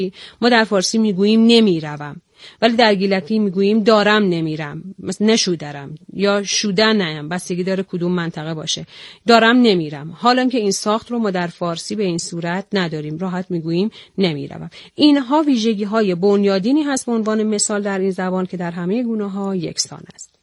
ما در فارسی میگوییم نمیروم، ولی در گیلکی میگوییم دارم نمیرم، مثلا نشودرم یا شودن نیم، بستگی داره کدوم منطقه باشه. دارم نمیرم، حالا که این ساخت رو ما در فارسی به این صورت نداریم، راحت میگوییم نمیروم. اینها ویژگی های بنیادینی هست به عنوان مثال در این زبان که در همه گونه ها یکسان است.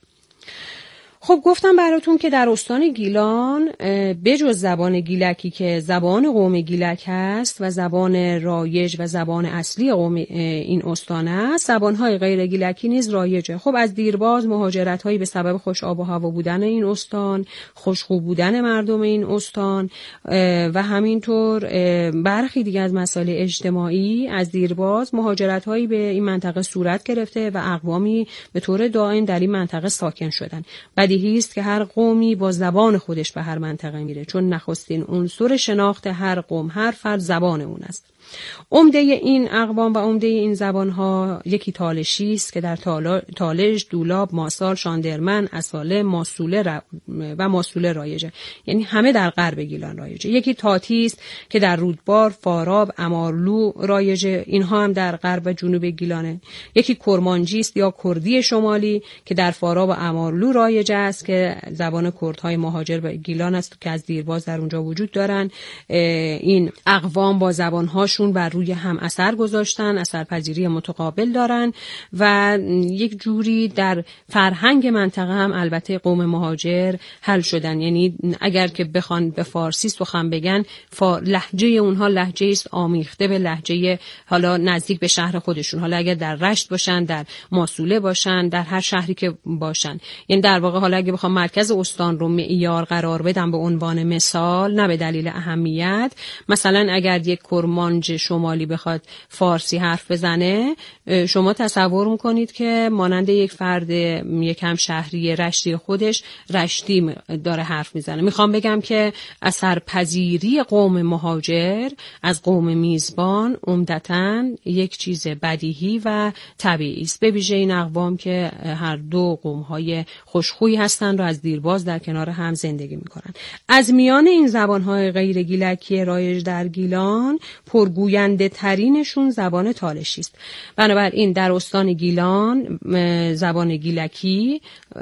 خب گفتم براتون که در استان گیلان بجز زبان گیلکی که زبان قوم گیلک هست و زبان رایج و زبان اصلی قوم این استان است، زبان‌های غیر گیلکی نیز رایجه. خب از دیرباز مهاجرت‌هایی به سبب خوش آب و هوا بودن این استان، خوشخو بودن مردم این استان و همینطور برخی دیگه از مسائل اجتماعی، از دیرباز مهاجرت‌هایی به این منطقه صورت گرفته و اقوامی به طور دائم در این منطقه ساکن شدن. بدیهی است که هر قومی با زبان خودش به هر منطقه میره، چون نخستین عنصر شناخت هر قوم، هر فرد زبان اون است. عمده این اقوام و عمده این زبانها یکی تالشی است که در تالش، دولاب، ماسال، شاندرمن، اصاله، ماسوله رایجه، یعنی همه در غرب گیلان رایجه. یکی تاتی است که در رودبار، فاراب، امارلو رایجه، اینها هم در غرب و جنوب گیلانه. یکی کرمانجی است یا کردی شمالی که در فاراب و امارلو رایجه است که زبان کردهای مهاجر به گیلان است که از دیرباز در اونجا وجود دارن. این اقوام با زبانهاشون بر روی هم اثر گذاشتن، اثرپذیری متقابل دارن و یک جوری در فرهنگ منطقه هم البته قوم مهاجر حل شدن. یعنی اگر که بخوان به فارسی سخن بگن، لهجه اونها لهجه است آمیخته به لهجه حالا نزدیک به شهر خودشون، حالا اگر در رشت باشن، در ماسوله باشن، در هر شهری که باشن. یعنی در واقع حالا اگه بخوام مرکز استان رو معیار قرار بدم به عنوان مثال، نه به دلیل اهمیت، مثلا اگر یک کرمانج شمالی بخواد فارسی حرف بزنه، شما تصور میکنید که مانند یک فرد یکم شهری رشتی خودش رشتی داره حرف میزنه. میخوام بگم که اثرپذیری قوم مهاجر از قوم میزبان عمدتاً یک چیز بدیهی و طبیعی است، به ویژه این اقوام که هر دو قوم‌های خوشخویی هستند و از دیرباز در کنار هم زندگی میکنن. از میان این زبان‌های غیر گیلکی رایج در گیلان پرگوینده ترینشون زبان تالشی است. بنابراین در استان گیلان زبان گیلکی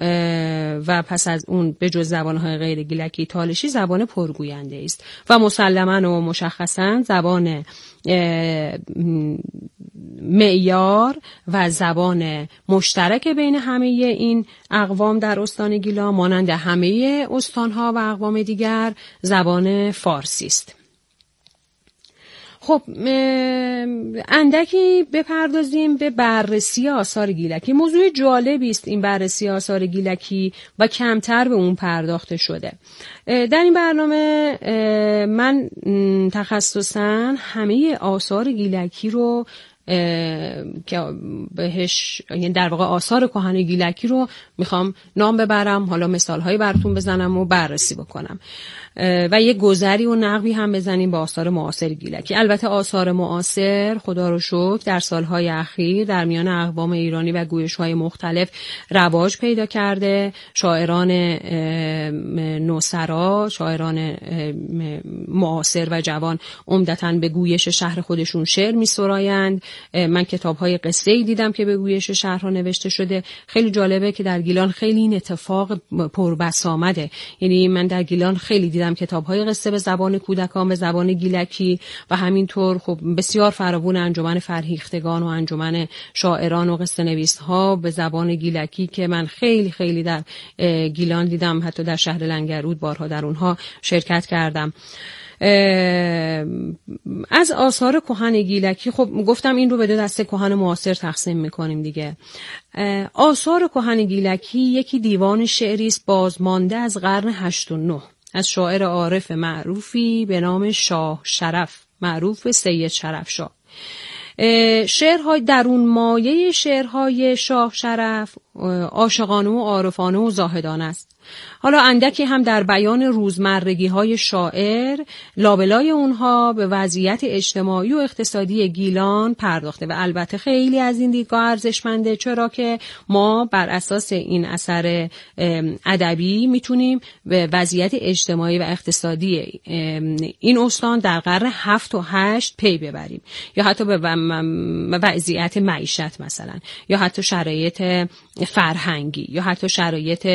و پس از اون به جز زبانهای غیر گیلکی تالشی زبان پرگوینده است و مسلماً و مشخصاً زبان معیار و زبان مشترک بین همه این اقوام در استان گیلان مانند همه استانها و اقوام دیگر زبان فارسی است. خب اندکی بپردازیم به بررسی آثار گیلکی. موضوع جالبی است این بررسی آثار گیلکی و کمتر به اون پرداخته شده. در این برنامه من تخصصاً همه آثار گیلکی رو که بهش، یعنی در واقع آثار کهن گیلکی رو میخوام نام ببرم، حالا مثالهایی براتون بزنم و بررسی بکنم و یه گذری و نقبی هم بزنیم به آثار معاصر گیلکی. البته آثار معاصر خدا رو شکر در سالهای اخیر در میان اقوام ایرانی و گویش‌های مختلف رواج پیدا کرده. شاعران نوسرا، شاعران معاصر و جوان عمدتاً به گویش شهر خودشون شعر می‌سرایند. من کتاب‌های قصه‌ای دیدم که به گویش شهرها نوشته شده. خیلی جالبه که در گیلان خیلی این اتفاق پربسامده. یعنی من در گیلان خیلی دیدم کتاب‌های قصه به زبان کودکان، به زبان گیلکی و همینطور خب بسیار فراوان انجمن فرهیختگان و انجمن شاعران و قصه نویس‌ها به زبان گیلکی که من خیلی خیلی در گیلان دیدم. حتی در شهر لنگرود بارها در اونها شرکت کردم. از آثار کهن گیلکی خب گفتم این رو به دو دسته کهن معاصر تقسیم میکنیم دیگه. آثار کهن گیلکی یکی دیوان شعری است بازمانده از قرن 8 و 9 از شاعر عارف معروفی به نام شاه شرف، معروف سید شرف شاه. شعرهای درون مایه شعرهای شاه شرف عاشقانه و عارفانه و زاهدانه است. حالا اندکی هم در بیان روزمرگی های شاعر لابلای اونها به وضعیت اجتماعی و اقتصادی گیلان پرداخته و البته خیلی از این دیدگاه ارزشمنده، چرا که ما بر اساس این اثر ادبی میتونیم به وضعیت اجتماعی و اقتصادی این استان در قرن 7 و 8 پی ببریم، یا حتی به وضعیت معیشت مثلا، یا حتی شرایط فرهنگی، یا حتی شرایط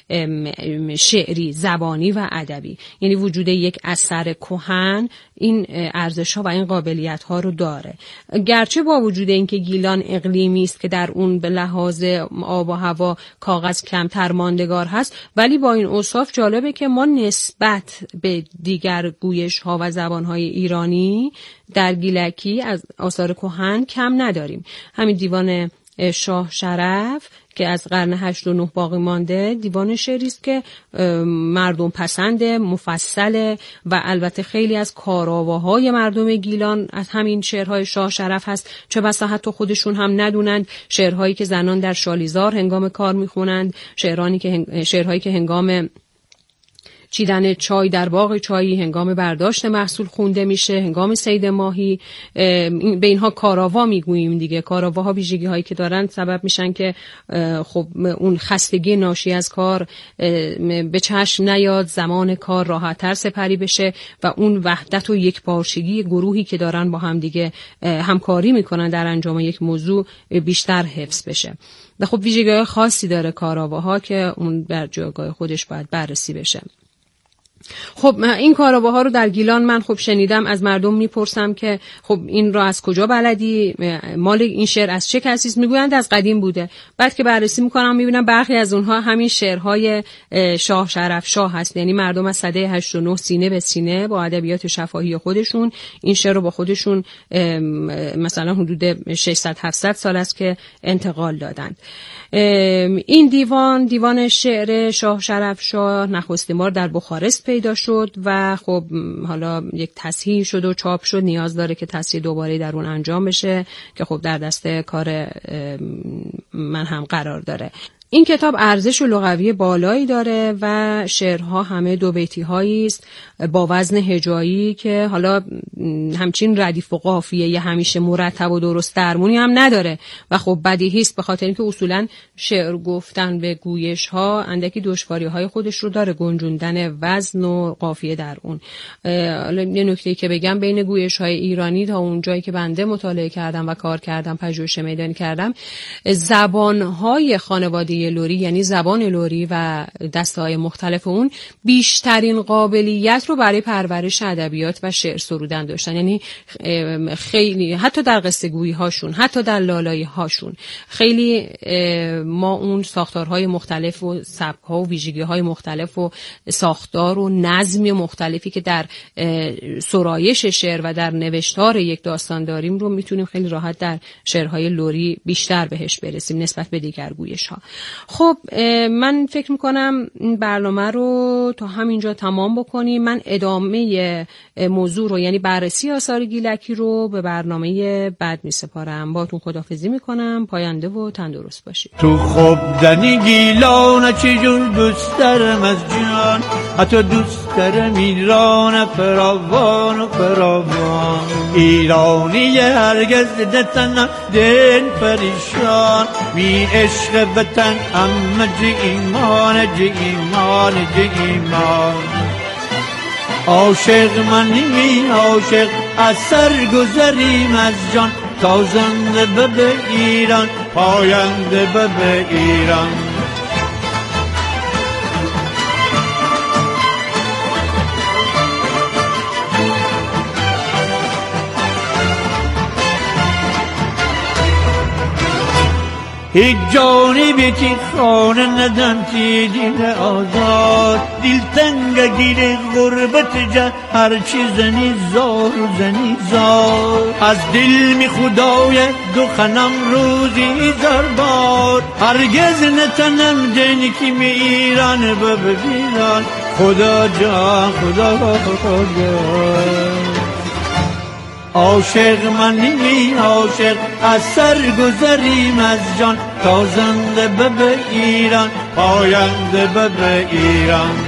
شعری، زبانی و ادبی. یعنی وجود یک اثر کهن این ارزش‌ها و این قابلیت‌ها رو داره. گرچه با وجود اینکه گیلان اقلیمی است که در اون به لحاظ آب و هوا کاغذ کمتر ماندگار هست، ولی با این اوصاف جالبه که ما نسبت به دیگر گویش‌ها و زبان‌های ایرانی در گیلکی از آثار کهن کم نداریم. همین دیوان شاه شرف که از قرن 8 و 9 باقی مانده، دیوان شعری است که مردم پسنده، مفصله و البته خیلی از کارآواهای مردم گیلان از همین شعرهای شاه شرف هست، چه بسا حتی خودشون هم ندونند. شعرهایی که زنان در شالیزار هنگام کار میخونند، شعرهایی که هنگام چیدن چای در باغ چایی، هنگام برداشت محصول خونده میشه، هنگام صید ماهی. به اینها کاراوا میگوییم دیگه. کاراواها ویژگی هایی که دارن سبب میشن که خب اون خستگی ناشی از کار به چشم نیاد، زمان کار راحت‌تر سپری بشه و اون وحدت و یکپارچگی گروهی که دارن با هم دیگه همکاری میکنن در انجام یک موضوع بیشتر حفظ بشه. و خب ویژگی‌های خاصی داره کاراواها که اون در جایگاه خودش باید بررسی بشه. خب این کاراواها رو در گیلان من خب شنیدم، از مردم میپرسم که خب این رو از کجا بلدی، مال این شعر از چه کسی است؟ میگویند از قدیم بوده. بعد که بررسی میکنم میبینم برخی از اونها همین شعرهای شاه شرف شاه هست. یعنی مردم از سده 8 و 9 سینه به سینه با ادبیات شفاهی خودشون این شعر رو با خودشون مثلا حدود 600-700 سال است که انتقال دادند. این دیوان شعر شاه شرف شاه نخستین بار در بخارست پیدا شد و خب حالا یک تصحیح شد و چاپ شد. نیاز داره که تصحیح دوباره در اون انجام بشه که خب در دست کار من هم قرار داره. این کتاب ارزش لغوی بالایی داره و شعرها همه دو بیتی هایی است با وزن هجایی که حالا همچین ردیف و قافیه یه همیشه مرتب و درست درمونی هم نداره و خب بدیهی است، به خاطر اینکه اصولا شعر گفتن به گویش ها اندکی دشواری های خودش رو داره، گنجوندن وزن و قافیه در اون. یه نکته‌ای که بگم بین گویش های ایرانی تا اون جایی که بنده مطالعه کردم و کار کردم، پژوهش میدانی کردم، زبان های خانواده لری یعنی زبان لری و دسته‌های مختلف اون بیشترین قابلیت رو برای پرورش ادبیات و شعر سرودن داشتن. یعنی خیلی حتی در قصه گویی هاشون، حتی در لالایی هاشون خیلی ما اون ساختارهای مختلف و سبک‌ها و ویژگی‌های مختلف و ساختار و نظمی مختلفی که در سرایش شعر و در نوشتار یک داستان داریم رو میتونیم خیلی راحت در شعرهای لری بیشتر بهش برسیم نسبت به دیگر گویش‌ها. خب من فکر میکنم این برنامه رو تا همینجا تمام بکنیم. من ادامه موضوع رو یعنی بررسی آثار گیلکی رو به برنامه بعد میسپارم. باتون خداحافظی میکنم. پاینده و تندرست باشید. تو خوب دنی گیلان چجور دوست دارم از جان، حتی دوست دارم ایران فراوان و فراوان. ایرانی هرگز دتن دل پریشان، بی عشق وطن اما جی ایمان جی ایمان جی ایمان. عاشق منی عاشق از سر گذریم از جان، تا زنده به ایران پاینده به ایران. هیچ جانی بیتی خانه ندم که دل آزاد، دل تنگ گیر غربت جا هر چی زنی زار و زنی زار. از دل می خدای دخنم روزی زار بار، هرگز نتنم دنی که می ایران ببیران. خدا جان خدا خدا. عاشق منی عاشق از سر گذریم از جان، تا زنده به ایران پاینده به ایران.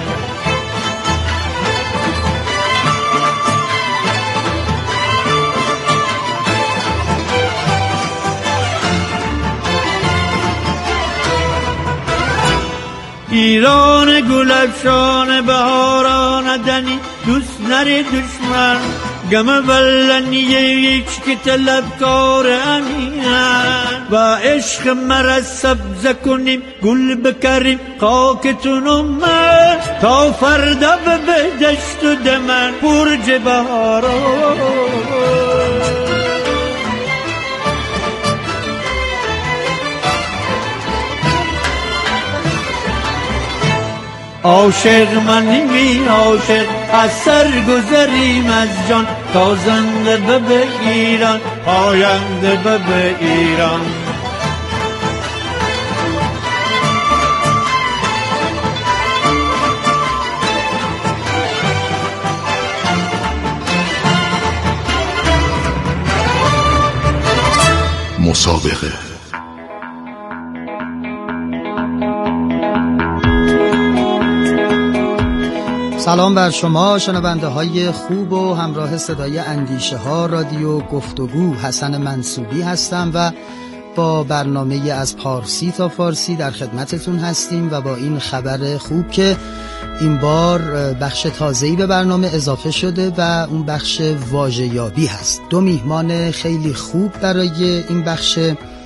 ایران گل افشان بهاران دنی دوست نری دشمن گم ولنی یک که طلبکار امینن و عشق مرا سبز کنیم گل بکریم خاکتون من تا فردا به دشت و دمن برج بهاران. عاشق منی عاشق از سر گذریم از جان تا زنده به ایران پاینده به ایران. مسابقه سلام بر شما شنونده های خوب و همراه صدای اندیشه ها رادیو گفتگو. حسن منصوبی هستم و با برنامه از پارسی تا فارسی در خدمتتون هستیم و با این خبر خوب که این بار بخش تازه‌ای به برنامه اضافه شده و اون بخش واژه‌یابی هست. دو میهمان خیلی خوب برای این بخش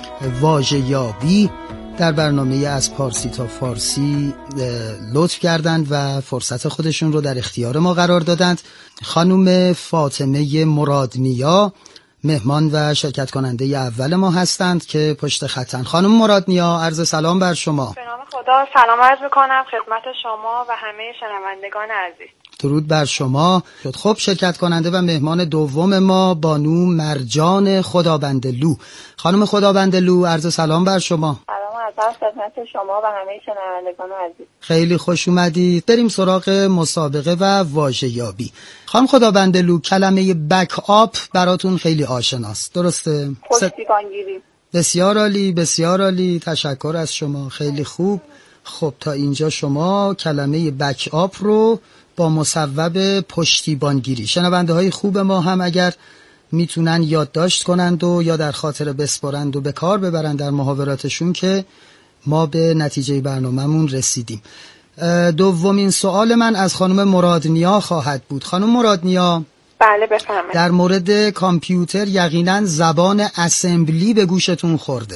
واژه‌یابی در برنامه از پارسی تا فارسی لطف کردند و فرصت خودشون رو در اختیار ما قرار دادند. خانم فاطمه مرادنیا مهمان و شرکت کننده اول ما هستند که پشت خطن. خانم مرادنیا عرض سلام بر شما. به نام خدا سلام عرض می‌کنم خدمت شما و همه شنوندگان عزیز. درود بر شما. خب شرکت کننده و مهمان دوم ما بانو مرجان خدابندلو. خانم خدابندلو عرض سلام بر شما. از خدمت شما و همه شنوندگان عزیز. خیلی خوش اومدید. بریم سراغ مسابقه و واژه‌یابی. خانم خدابندلو کلمه بک آپ براتون خیلی آشناست، درسته؟ پشتیبانگیری. بسیار عالی، بسیار عالی، تشکر از شما، خیلی خوب. خب تا اینجا شما کلمه بک آپ رو با مصوب پشتیبانگیری، شنونده های خوب ما هم اگر میتونن یادداشت کنند و یا در خاطر بسپارند و به کار ببرند در محاوراتشون که ما به نتیجه برنامه‌مون رسیدیم. دومین سوال من از خانم مرادنیا خواهد بود. خانم مرادنیا بله بفرمایید. در مورد کامپیوتر یقینا زبان اسمبلی به گوشتون خورده،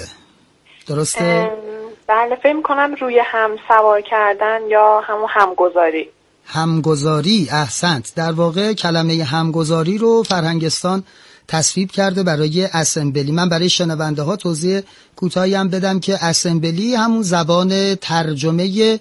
درسته؟ بله فکر کنم روی هم سوار کردن یا همون همگذاری. همگذاری، احسنت. در واقع کلمه همگذاری رو فرهنگستان تصویب کرده برای اسمبلی. من برای شنونده ها توضیح کوتاهی هم بدم که اسمبلی همون زبان ترجمه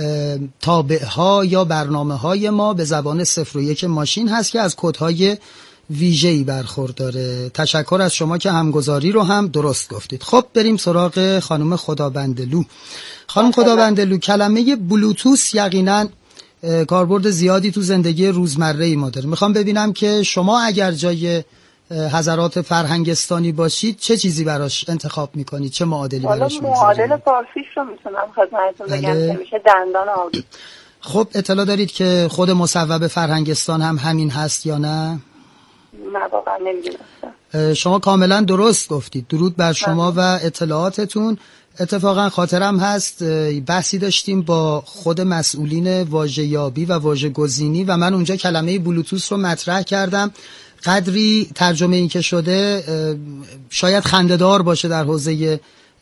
تابع ها یا برنامه های ما به زبان 0 و 1 ماشین هست که از کدهای ویژه‌ای برخورداره. تشکر از شما که همگذاری رو هم درست گفتید. خب بریم سراغ خانم خدابندلو. خانم خدابندلو کلمه بلوتوث یقینا کاربرد زیادی تو زندگی روزمره ای ما داره. میخوام ببینم که شما اگر جای حضرات فرهنگستانی باشید چه چیزی براش انتخاب میکنید، چه معادلی براش میذارید؟ معادل فارسیش رو میتونم خدمتتون بگم که میشه دندان آبی. خب اطلاع دارید که خود مصوب فرهنگستان هم همین هست یا نه؟ نه واقعا نمیدونستم. شما کاملا درست گفتید. درود بر شما و اطلاعاتتون. اتفاقا خاطرم هست بحثی داشتیم با خود مسئولین واژه‌یابی و واژه‌گزینی و من اونجا کلمه بلوتوث رو مطرح کردم. قدری ترجمه این که شده شاید خنده‌دار باشه در حوزه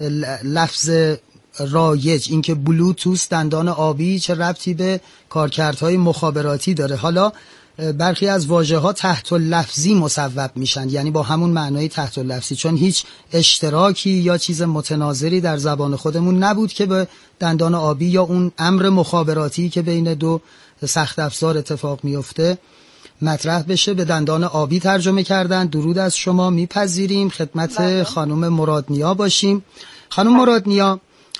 لفظ رایج، اینکه بلوتوث دندان آبی چه ربطی به کارکردهای مخابراتی داره. حالا برخی از واژه‌ها تحت لفظی مصوب میشن، یعنی با همون معنای تحت لفظی، چون هیچ اشتراکی یا چیز متناظری در زبان خودمون نبود که به دندان آبی یا اون امر مخابراتی که بین دو سخت افزار اتفاق میفته مطرح بشه، به دندان آبی ترجمه کردن. درود از شما، میپذیریم. خدمت خانم مرادنیا باشیم. خانم مرادنیا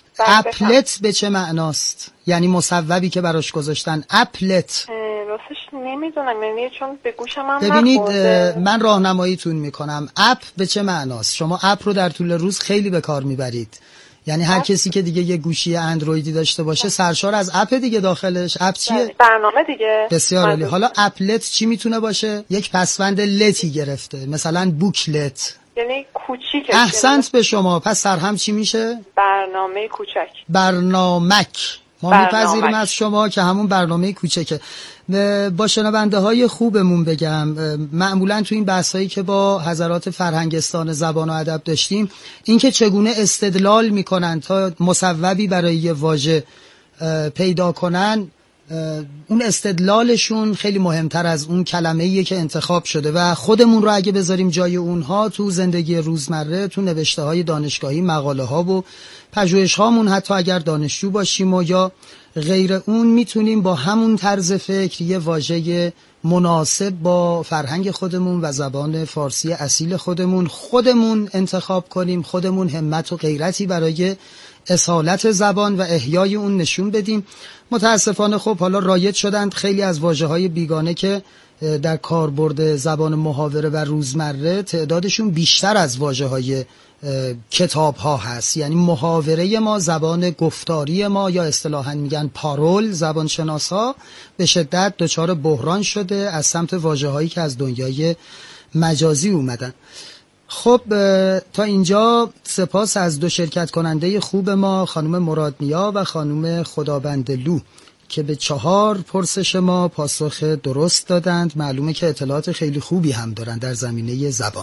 اپلت به چه معناست؟ یعنی مصوبی که براش گذاشتن اپلت. راستش نمیدونم، یعنی چون به گوشم هم ببینید من راهنماییتون میکنم. اپ به چه معناست؟ شما اپ رو در طول روز خیلی به کار میبرید. یعنی هر کسی که دیگه یه گوشی اندرویدی داشته باشه سرشار از اپ دیگه داخلش. اپ چیه؟ برنامه دیگه. بسیار عالی. حالا اپلت چی میتونه باشه؟ یک پسوند لتی گرفته، مثلا بوکلت، یعنی کوچیکه. احسنت به شما. پس سرهم چی میشه؟ برنامه کوچک. برنامک. ما میپذیریم از شما که همون برنامه کوچکه. با شنونده های خوبمون بگم، معمولا تو این بحثایی که با حضرات فرهنگستان زبان و ادب داشتیم، این که چگونه استدلال میکنن تا مصوبی برای یه واژه پیدا کنن، اون استدلالشون خیلی مهمتر از اون کلمه‌ایه که انتخاب شده و خودمون رو اگه بذاریم جای اونها تو زندگی روزمره، تو نوشته‌های دانشگاهی، مقاله‌ها و پژوهش‌هامون، حتی اگر دانشجو باشیم و یا غیر اون، میتونیم با همون طرز فکر یه واژه مناسب با فرهنگ خودمون و زبان فارسی اصیل خودمون انتخاب کنیم، خودمون همت و غیرتی برای اصالت زبان و احیای اون نشون بدیم. متاسفانه خب حالا رایج شدند خیلی از واژه‌های بیگانه که در کاربرد زبان محاوره و روزمره تعدادشون بیشتر از واژه‌های کتاب‌ها هست. یعنی محاوره ما، زبان گفتاری ما، یا اصطلاحاً میگن پارول، زبانشناسا به شدت دچار بحران شده از سمت واژه‌هایی که از دنیای مجازی اومدن. خب تا اینجا سپاس از دو شرکت کننده خوب ما، خانم مرادنیا و خانم خدابندلو، که به 4 پرسش ما پاسخ درست دادند. معلومه که اطلاعات خیلی خوبی هم دارن در زمینه زبان.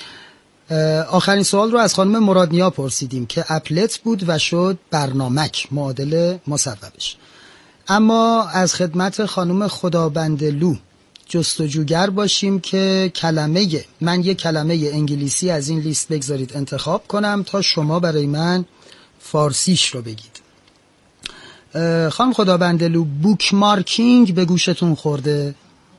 آخرین سوال رو از خانم مرادنیا پرسیدیم که اپلت بود و شد برنامک، معادل مصوبش. اما از خدمت خانم خدابندلو جستجوگر باشیم که من یک کلمه انگلیسی از این لیست بگذارید انتخاب کنم تا شما برای من فارسیش رو بگید. خانم خدابندلو، بوک مارکینگ به گوشتون خورده؟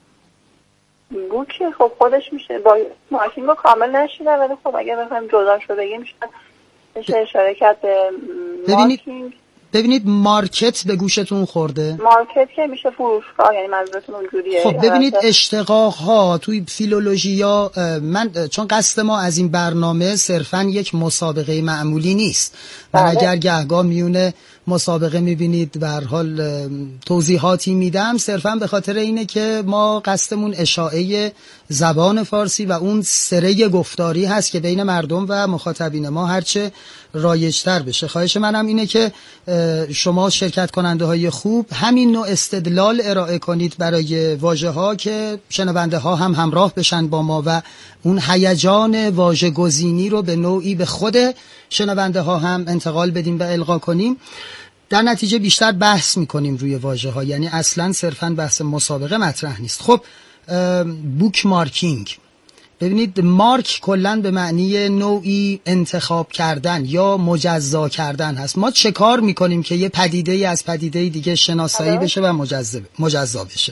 بوک خب خودش میشه، با مارکینگ رو کامل نشیده، ولی خب اگه بخوایم جدا شو بگیم میشه اشاره کرد به مارکینگ. ببینید مارکت به گوشتون خورده؟ مارکت که میشه فروشگاه، یعنی منظورتون اونجوریه؟ خب ببینید اشتقاق ها توی فیلولوژی، یا من چون قصد ما از این برنامه صرفا یک مسابقه معمولی نیست، من اگر گهگاه میونه مسابقه میبینید به هر حال توضیحاتی میدم، صرفا به خاطر اینه که ما قصدمون اشاعه زبان فارسی و اون سره گفتاری هست که بین مردم و مخاطبین ما هرچه رایج‌تر بشه. خواهش منم اینه که شما شرکت کننده های خوب همین نوع استدلال ارائه کنید برای واژه ها که شنونده ها هم همراه بشن با ما و اون هیجان واژه گزینی رو به نوعی به خود شنونده ها هم انتقال بدیم و القا کنیم. در نتیجه بیشتر بحث میکنیم روی واژه ها، یعنی اصلا صرفا بحث مسابقه مطرح نیست. خب بوک مارکینگ، ببینید مارک کلن به معنی نوعی انتخاب کردن یا مجزا کردن هست. ما چه کار میکنیم که یه پدیده از پدیده دیگه شناسایی بشه و مجزا بشه؟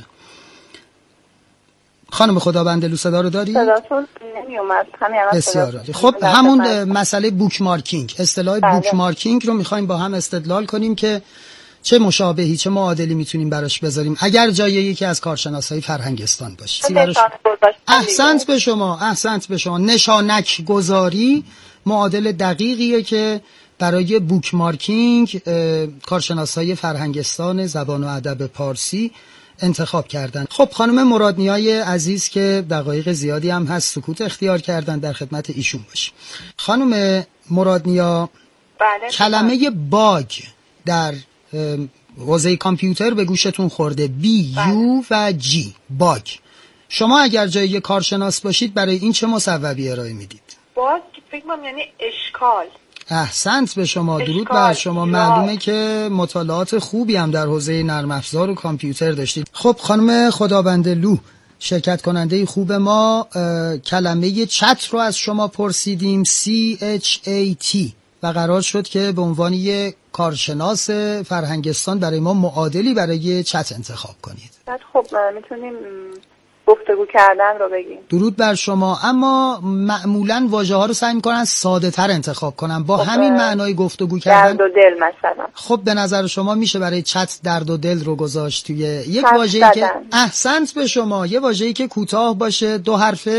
خانم خدابندلو صدا رو داری؟ صداتون نمیومد. بسیار عالی. خب همون مسئله بوک مارکینگ، اصطلاح بوک مارکینگ رو میخوایم با هم استدلال کنیم که چه مشابهی، چه معادلی میتونیم براش بذاریم اگر جای یکی از کارشناسای فرهنگستان باشه. احسنت به شما. نشانک گذاری معادل دقیقیه که برای بوک مارکینگ کارشناسای فرهنگستان زبان و ادب پارسی انتخاب کردن. خب خانم مرادنیای عزیز که دقایق زیادی هم هست سکوت اختیار کردن، در خدمت ایشون باشیم. خانم مرادنیا، کلمه باگ در حوزه کامپیوتر به گوشتون خورده، BU و G، باگ. شما اگر جای یک کارشناس باشید برای این چه مصوبی ارائه میدید؟ باگ فکر کنم یعنی اشکال. احسنت به شما، درود بر شما. معلومه که مطالعات خوبی هم در حوزه نرم افزار و کامپیوتر داشتید. خب خانم خدابندلو، شرکت کننده خوب ما، کلمه چت رو از شما پرسیدیم، CHAT، و قرار شد که به عنوان یک کارشناس فرهنگستان برای ما معادلی برای چت انتخاب کنید. خب میتونیم گفتگو کردن رو بگیم. درود بر شما. اما معمولاً واژه ها رو سعی میکنن ساده تر انتخاب کنن با همین معنای گفتگو کردن. درد و دل مثلا. خب به نظر شما میشه برای چت درد و دل رو گذاشت توی یک واژه‌ای که احسنت به شما، یه واژه‌ای که کوتاه باشه، 2 حرفه،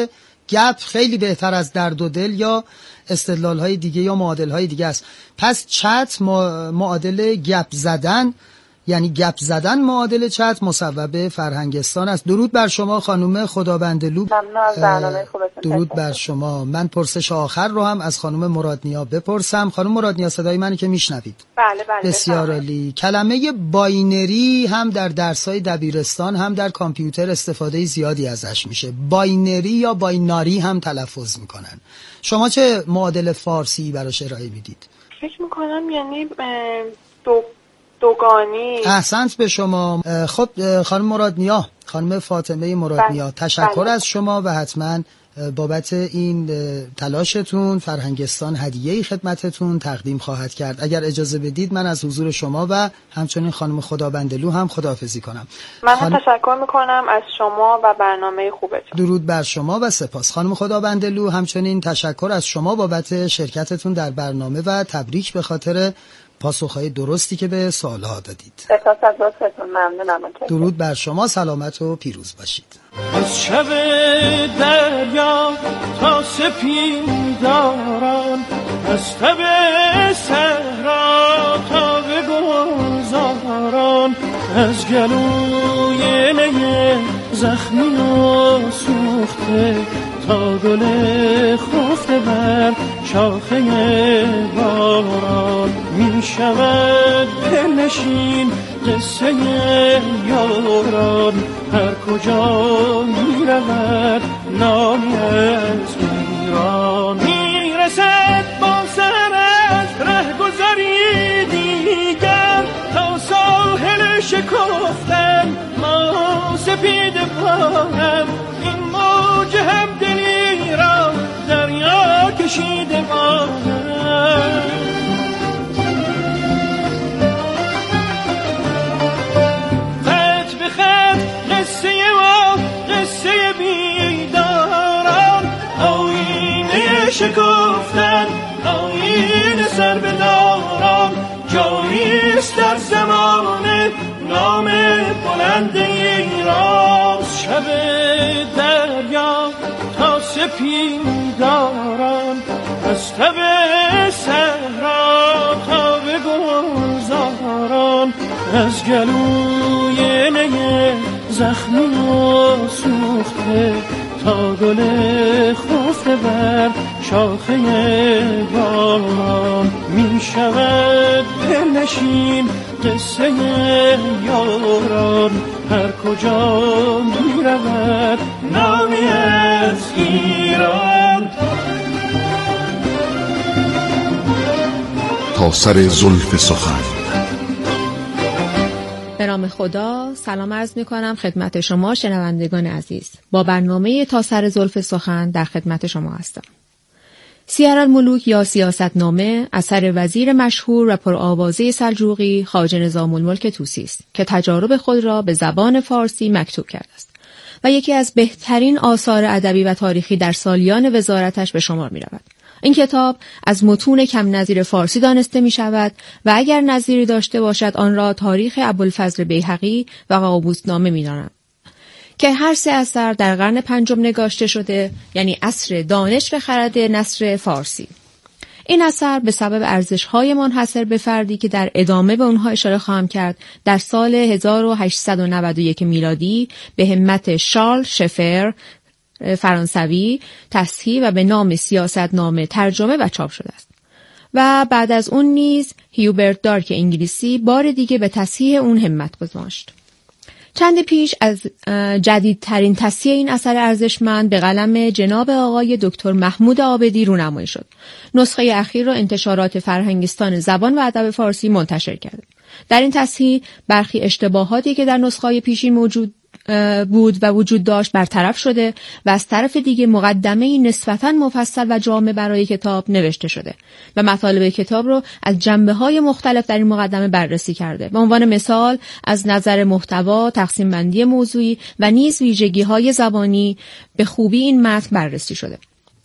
گپ خیلی بهتر از درد و دل یا استدلال‌های دیگه یا معادل‌های دیگه است. پس چت معادل گپ زدن، یعنی گپ زدن معادل چت مصوب فرهنگستان است. درود بر شما خانم خدابندلو. ممنون از برنامه خوبتون. درود بر شما. من پرسش آخر رو هم از خانم مرادنیا بپرسم. خانم مرادنیا صدای منی که میشنوید؟ بله بله. بسیار عالی. کلمه باینری هم در درس‌های دبیرستان هم در کامپیوتر استفاده زیادی ازش میشه. باینری یا بایناری هم تلفظ میکنن. شما چه معادل فارسی براش ارائه میدید؟ فکر میکنم یعنی دوگانی. احسنت به شما. خب خانم مرادنیا، خانم فاطمه مرادنیا، تشکر از شما و حتما بابت این تلاشتون فرهنگستان هدیه‌ای خدمتتون تقدیم خواهد کرد. اگر اجازه بدید من از حضور شما و همچنین خانم خدابندلو هم خداحافظی کنم. من تشکر میکنم از شما و برنامه خوبتون. درود بر شما و سپاس. خانم خدابندلو همچنین تشکر از شما بابت شرکتتون در برنامه و تبریک به خاطر پاسخهای درستی که به سوالها دادید. سپاس از لطفتون. ممنونم. درود بر شما، سلامت و پیروز باشید. از شب دریا تا سپیداران، از تب صحرا تا به گلزاران، از گلوی نی زخمی و سوخته تا گل خفته بر شاخه باران، می شود دلنشین قصه یاران، هر کجا می رود نامی از ایران، می رسد با سر از ره گذاری دیگر تا ساحل شکفتن ما سپید پایم، این موج هم دلی را دریا کشیده بارم. خط به خط قصه و قصه بیداران، آینه شکفتن آینه سر به داران، جاییست در زمان نام بلند ایران. شب دریا تا سپیداران، از تب صحرا تا به گلزاران، از گلوی نی زخمی و سوخته تا گل خفته بر شاخه باران، می شود دلنشین قصه یاران، هر کجا می رود نامی از ایران. تا سر زلف سخن. به نام خدا سلام عرض می کنم خدمت شما شنوندگان عزیز. با برنامه تا سر زلف سخن در خدمت شما هستم. سیرالملوک یا سیاستنامه اثر وزیر مشهور و پرآوازه سلجوقی خواجه نظام الملک طوسی است که تجارب خود را به زبان فارسی مکتوب کرده است و یکی از بهترین آثار ادبی و تاریخی در سالیان وزارتش به شمار می رود. این کتاب از متون کم نظیر فارسی دانسته می شود و اگر نظیری داشته باشد آن را تاریخ ابوالفضل بیهقی و قابوسنامه می دانند که هر سه اثر در قرن پنجم نگاشته شده، یعنی عصر دانش و خرد نثر فارسی. این اثر به سبب ارزش‌های منحصر به فردی که در ادامه به اونها اشاره خواهم کرد در سال 1891 میلادی به همت شارل شفر فرانسوی تصحیح و به نام سیاستنامه ترجمه و چاپ شده است و بعد از اون نیز هیوبرت دارک انگلیسی بار دیگه به تصحیح اون همت گذاشت. چند پیش از جدیدترین تصحیح این اثر ارزشمند به قلم جناب آقای دکتر محمود عابدی رونمایی شد. نسخه اخیر را انتشارات فرهنگستان زبان و ادب فارسی منتشر کرده. در این تصحیح برخی اشتباهاتی که در نسخه‌های پیشین موجود بود و وجود داشت برطرف شده و از طرف دیگه مقدمه‌ای نسبتاً مفصل و جامع برای کتاب نوشته شده و مطالب کتاب رو از جنبه‌های مختلف در این مقدمه بررسی کرده. به عنوان مثال از نظر محتوا، تقسیم بندی موضوعی و نیز ویژگی‌های زبانی به خوبی این متن بررسی شده.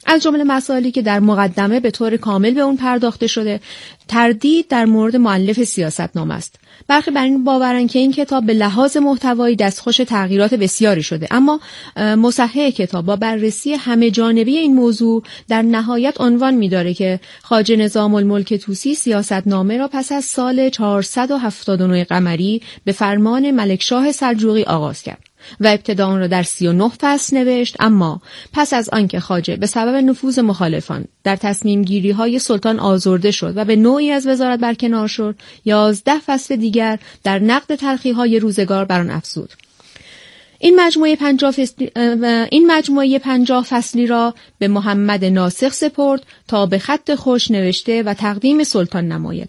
از جمله مسائلی که در مقدمه به طور کامل به اون پرداخته شده، تردید در مورد مؤلف سیاستنامه است. برخی بر این باورند که این کتاب به لحاظ محتوایی دستخوش تغییرات بسیاری شده، اما مصحح کتاب با بررسی همه جانبه این موضوع در نهایت عنوان می‌داره که خواجه نظام الملک طوسی سیاستنامه را پس از سال 479 قمری به فرمان ملکشاه سلجوقی آغاز کرد و ابتدا آن را در 39 فصل نوشت، اما پس از آنکه خواجه به سبب نفوذ مخالفان در تصمیم گیری های سلطان آزرده شد و به نوعی از وزارت برکنار شد، 11 فصل دیگر در نقد تلخی های روزگار بر آن افزود. این مجموعه 50 فصلی را به محمد ناسخ سپرد تا به خط خوش نوشته و تقدیم سلطان نماید.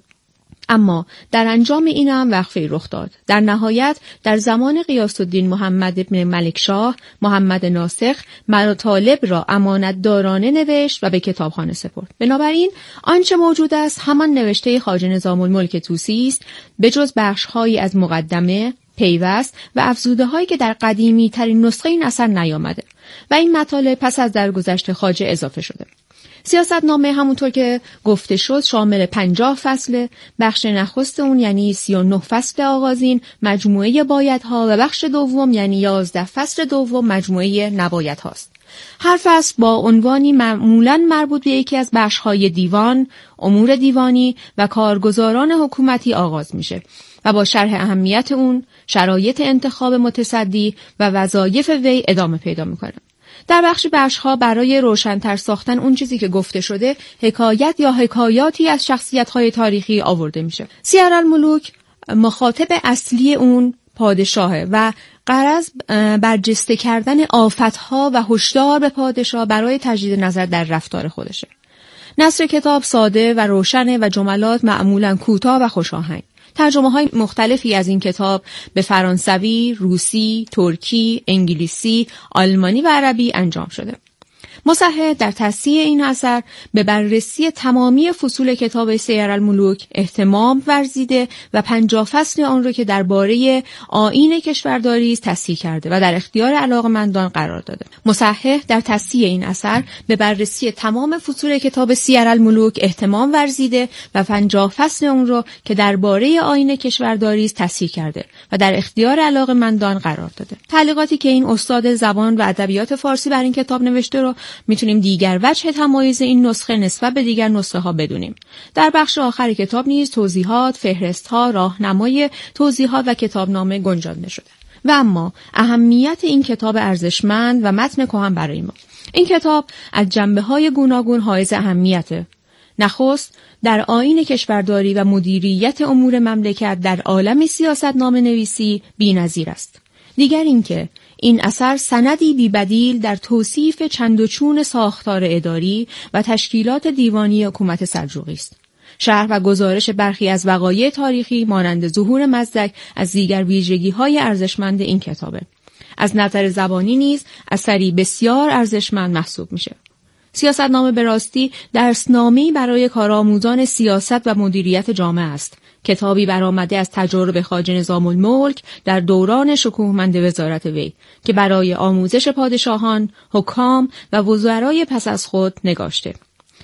اما در انجام این هم وقفه رخ داد. در نهایت در زمان غیاث الدین محمد بن ملکشاه، محمد ناسخ مطالب را امانتدارانه نوشت و به کتابخانه سپرد. بنابراین آنچه موجود است همان نوشته خواجه نظام الملک طوسی است، به جز بخش‌هایی از مقدمه، پیوست و افزوده هایی که در قدیمی ترین نسخه این اثر نیامده و این مطالب پس از درگذشت خواجه اضافه شده. سیاستنامه همونطور که گفته شد شامل 50 فصل، بخش نخست اون یعنی 39 فصل آغازین مجموعه بایدها و بخش دوم یعنی 11 فصل دوم مجموعه نبایدهاست. هر فصل با عنوانی معمولاً مربوط به یکی از بخش‌های دیوان، امور دیوانی و کارگزاران حکومتی آغاز میشه و با شرح اهمیت اون، شرایط انتخاب متصدی و وظایف وی ادامه پیدا میکنه. در بخش‌ها برای روشن‌تر ساختن اون چیزی که گفته شده، حکایت یا حکایاتی از شخصیت‌های تاریخی آورده میشه. سیرالملوک مخاطب اصلی اون پادشاهه و غرض برجسته کردن آفت‌ها و هشدار به پادشاه برای تجدید نظر در رفتار خودشه. نثر کتاب ساده و روشنه و جملات معمولاً کوتاه و خوشاهنگ. ترجمه‌های مختلفی از این کتاب به فرانسوی، روسی، ترکی، انگلیسی، آلمانی و عربی انجام شده. مصحح در تصحیح این اثر به بررسی تمامی فصول کتاب سیرالملوک اهتمام ورزیده و 50 فصل آن را که درباره آیین کشورداری است تصحیح کرده و در اختیار علاقه‌مندان قرار داده. مصحح در تصحیح این اثر به بررسی تمام فصول کتاب سیرالملوک اهتمام ورزیده و 50 فصل آن را که درباره آیین کشورداری است تصحیح کرده و در اختیار علاقه‌مندان قرار داده. تعلیقاتی که این استاد زبان و ادبیات فارسی بر این کتاب نوشته رو میتونیم دیگر وجه تمایز این نسخه نسبت به دیگر نسخه ها بدونیم. در بخش آخر کتاب نیز توضیحات، فهرست‌ها، راهنمای توضیحات و کتابنامه گنجانده شده. و اما اهمیت این کتاب ارزشمند و متن کهن برای ما. این کتاب از جنبه‌های گوناگون حائز اهمیته. نخست در آیین کشورداری و مدیریت امور مملکت در عالم سیاستنامه نویسی بی‌نظیر است. دیگر اینکه این اثر سندی بی‌بدیل در توصیف چند و چون ساختار اداری و تشکیلات دیوانی حکومت سلجوقی است. شرح و گزارش برخی از وقایع تاریخی مانند ظهور مزدک از دیگر ویژگی‌های ارزشمند این کتابه. از نظر زبانی نیز اثری بسیار ارزشمند محسوب میشه. سیاستنامه به راستی درسنامه‌ای برای کارآموزان سیاست و مدیریت جامعه است. کتابی برآمده از تجارب خواجه نظام الملک در دوران شکوهمند وزارت وی که برای آموزش پادشاهان، حکام و وزرای پس از خود نگاشته.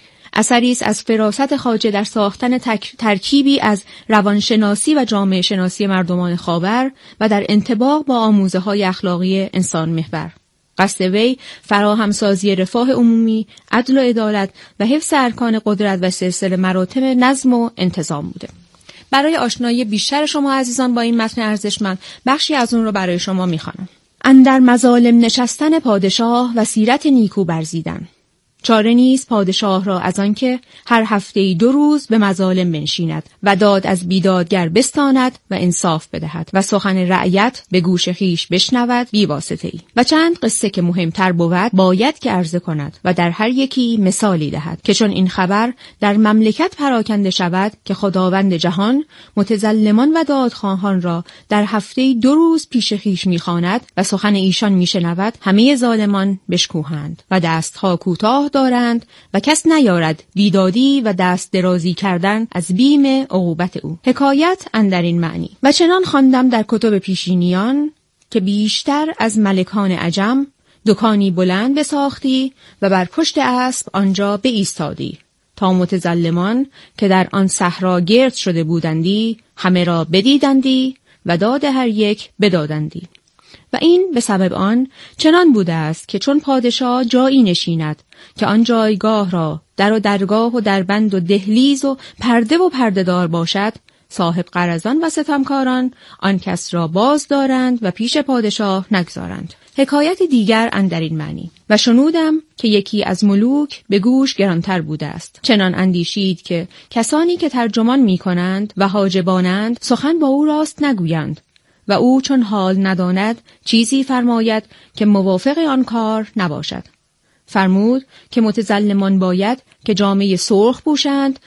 اثری است از فراست خواجه در ساختن ترکیبی از روانشناسی و جامعه شناسی مردمان خاور و در انطباق با آموزه‌های اخلاقی انسان محور. قصد وی فراهمسازی رفاه عمومی، عدل و عدالت و حفظ ارکان قدرت و سلسله مراتب نظم و انتظام بوده. برای آشنایی بیشتر شما عزیزان با این متن ارزشمند بخشی از اون رو برای شما می‌خوانم. اندر مظالم نشستن پادشاه و سیرت نیکو برزیدن. چاره نیست پادشاه را از آنکه هر هفته 2 روز به مظالم بنشیند و داد از بیدادگر بستاند و انصاف بدهد و سخن رعیت به گوش خیش بشنود بی واسطه ای. و چند قصه که مهمتر بود باید که عرضه کند و در هر یکی مثالی دهد که چون این خبر در مملکت پراکنده شود که خداوند جهان متظلمان و دادخواهان را در هفته 2 روز پیش خیش میخواند و سخن ایشان میشنود، همه ظالمان بشکوهند و دستها کوتاه دارند و کس نیارد بیدادی و دست درازی کردن از بیم عقوبت او. حکایت اندر این معنی. و چنان خواندم در کتب پیشینیان که بیشتر از ملکان عجم دکانی بلند بساختی و بر پشت اسب آنجا بایستادی تا متظلمان که در آن صحرا گرد شده بودندی همه را بدیدندی و داد هر یک بدادندی. و این به سبب آن چنان بوده است که چون پادشاه جایی نشیند که آن جایگاه را در و درگاه و دربند و دهلیز و پردهدار باشد، صاحب غرضان و ستمکاران آن کس را باز دارند و پیش پادشاه نگذارند. حکایت دیگر اندر این معنی: و شنودم که یکی از ملوک به گوش گرانتر بوده است. چنان اندیشید که کسانی که ترجمان می کنند و حاجبانند سخن با او راست نگویند و او چون حال نداند چیزی فرماید که موافق آن کار نباشد. فرمود که متظلمان باید که جامه سرخ پوشند